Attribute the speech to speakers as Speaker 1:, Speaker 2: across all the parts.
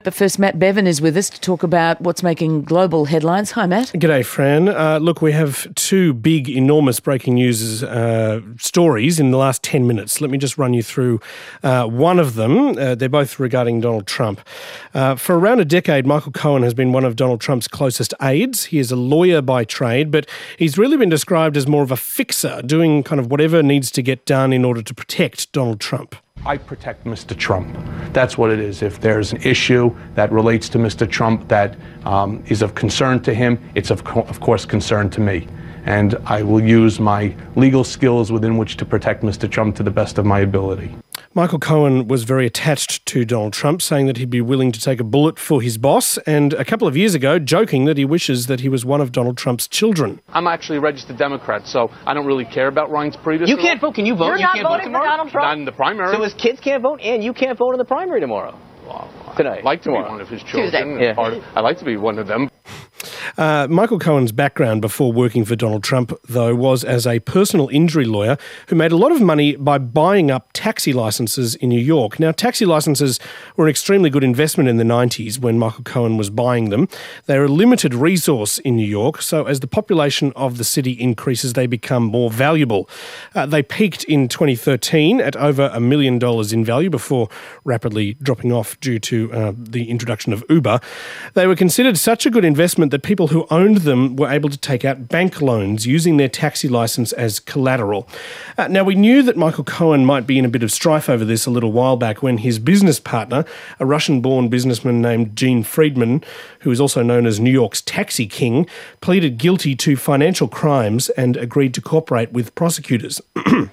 Speaker 1: But first, Matt Bevan is with us to talk about what's making global headlines. Hi, Matt.
Speaker 2: G'day, Fran. Look, we have two big, enormous breaking news stories in the last 10 minutes. Let me just run you through one of them. They're both regarding Donald Trump. For around a decade, Michael Cohen has been one of Donald Trump's closest aides. He is a lawyer by trade, but he's really been described as more of a fixer, doing kind of whatever needs to get done in order to protect Donald Trump.
Speaker 3: I protect Mr. Trump. That's what it is. If there's an issue that relates to Mr. Trump that is of concern to him, it's of course concern to me. And I will use my legal skills within which to protect Mr. Trump to the best of my ability.
Speaker 2: Michael Cohen was very attached to Donald Trump, saying that he'd be willing to take a bullet for his boss, and a couple of years ago joking that he wishes that he was one of Donald Trump's children.
Speaker 3: I'm actually a registered Democrat, so I don't really care about Ryan's previous.
Speaker 4: You can't vote. Can you vote?
Speaker 5: You're not voting for Donald Trump?
Speaker 3: Not in the primary.
Speaker 4: So his kids can't vote, and you can't vote in the primary tomorrow.
Speaker 3: Well,
Speaker 4: Tonight.
Speaker 3: I'd like to be one of his children.
Speaker 4: Tuesday.
Speaker 3: Yeah. I'd like to be one of them.
Speaker 2: Michael Cohen's background before working for Donald Trump, though, was as a personal injury lawyer who made a lot of money by buying up taxi licences in New York. Now, taxi licences were an extremely good investment in the 90s when Michael Cohen was buying them. They're a limited resource in New York, so as the population of the city increases, they become more valuable. They peaked in 2013 at over $1 million in value before rapidly dropping off due to the introduction of Uber. They were considered such a good investment that people who owned them were able to take out bank loans using their taxi licence as collateral. Now, we knew that Michael Cohen might be in a bit of strife over this a little while back when his business partner, a Russian-born businessman named Gene Friedman, who is also known as New York's taxi king, pleaded guilty to financial crimes and agreed to cooperate with prosecutors.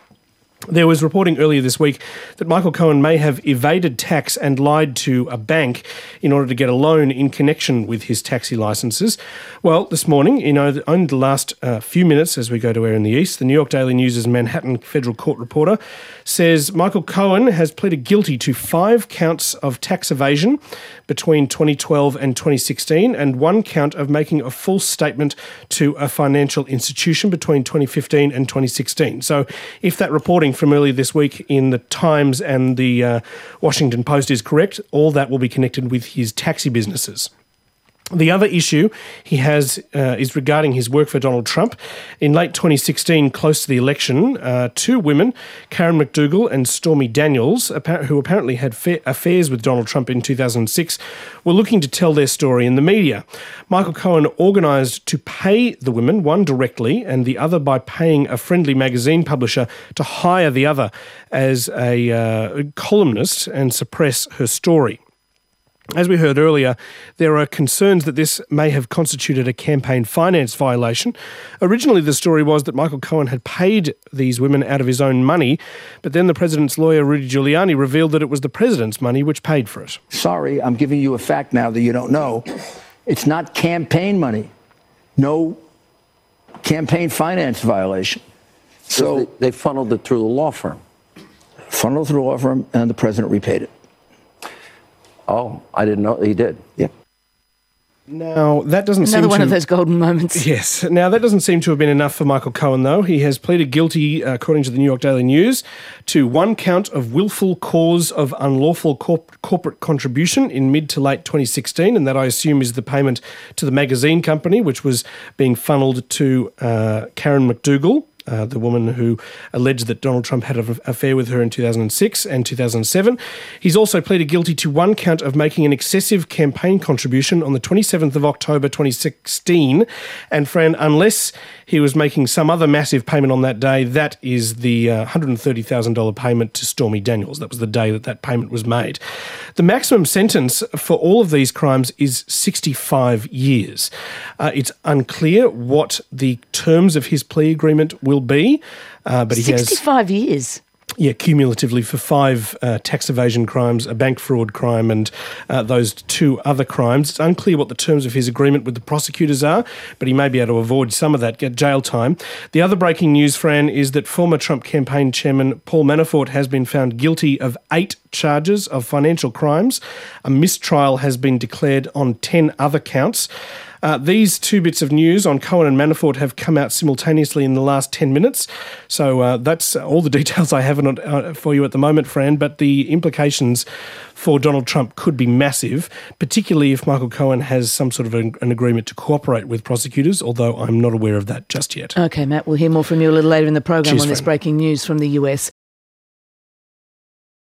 Speaker 2: There was reporting earlier this week that Michael Cohen may have evaded tax and lied to a bank in order to get a loan in connection with his taxi licences. Well, this morning, only the last few minutes as we go to air in the East, the New York Daily News' Manhattan federal court reporter says Michael Cohen has pleaded guilty to 5 counts of tax evasion between 2012 and 2016 and 1 count of making a false statement to a financial institution between 2015 and 2016. So if that reporting from earlier this week in the Times and the Washington Post is correct, all that will be connected with his taxi businesses. The other issue he has is regarding his work for Donald Trump. In late 2016, close to the election, 2 women, Karen McDougal and Stormy Daniels, who apparently had affairs with Donald Trump in 2006, were looking to tell their story in the media. Michael Cohen organised to pay the women, one directly and the other by paying a friendly magazine publisher to hire the other as a columnist and suppress her story. As we heard earlier, there are concerns that this may have constituted a campaign finance violation. Originally, the story was that Michael Cohen had paid these women out of his own money, but then the president's lawyer, Rudy Giuliani, revealed that it was the president's money which paid for it.
Speaker 6: Sorry, I'm giving you a fact now that you don't know. It's not campaign money. No campaign finance violation. So
Speaker 7: they funneled it through the law firm.
Speaker 6: Funneled through the law firm, and the president repaid it.
Speaker 7: Oh, I didn't know he did.
Speaker 6: Yeah.
Speaker 2: Now, that doesn't seem
Speaker 1: Another one of those golden moments.
Speaker 2: Yes. Now, that doesn't seem to have been enough for Michael Cohen, though. He has pleaded guilty, according to the New York Daily News, to 1 count of willful cause of unlawful corporate contribution in mid to late 2016, and that I assume is the payment to the magazine company, which was being funneled to Karen McDougal, the woman who alleged that Donald Trump had an affair with her in 2006 and 2007. He's also pleaded guilty to 1 count of making an excessive campaign contribution on the 27th of October 2016. And Fran, unless he was making some other massive payment on that day, that is the $130,000 payment to Stormy Daniels. That was the day that payment was made. The maximum sentence for all of these crimes is 65 years. It's unclear what the terms of his plea agreement will be, but he has
Speaker 1: 65 years.
Speaker 2: Yeah, cumulatively for 5 tax evasion crimes, a bank fraud crime, and those 2 other crimes. It's unclear what the terms of his agreement with the prosecutors are, but he may be able to avoid some of that, get jail time. The other breaking news, Fran, is that former Trump campaign chairman Paul Manafort has been found guilty of 8 charges of financial crimes. A mistrial has been declared on 10 other counts. These two bits of news on Cohen and Manafort have come out simultaneously in the last 10 minutes. So that's all the details I have for you at the moment, Fran. But the implications for Donald Trump could be massive, particularly if Michael Cohen has some sort of an agreement to cooperate with prosecutors, although I'm not aware of that just yet.
Speaker 1: Okay, Matt, we'll hear more from you a little later in the program.
Speaker 2: Cheers,
Speaker 1: on this
Speaker 2: Fran.
Speaker 1: breaking news from the US.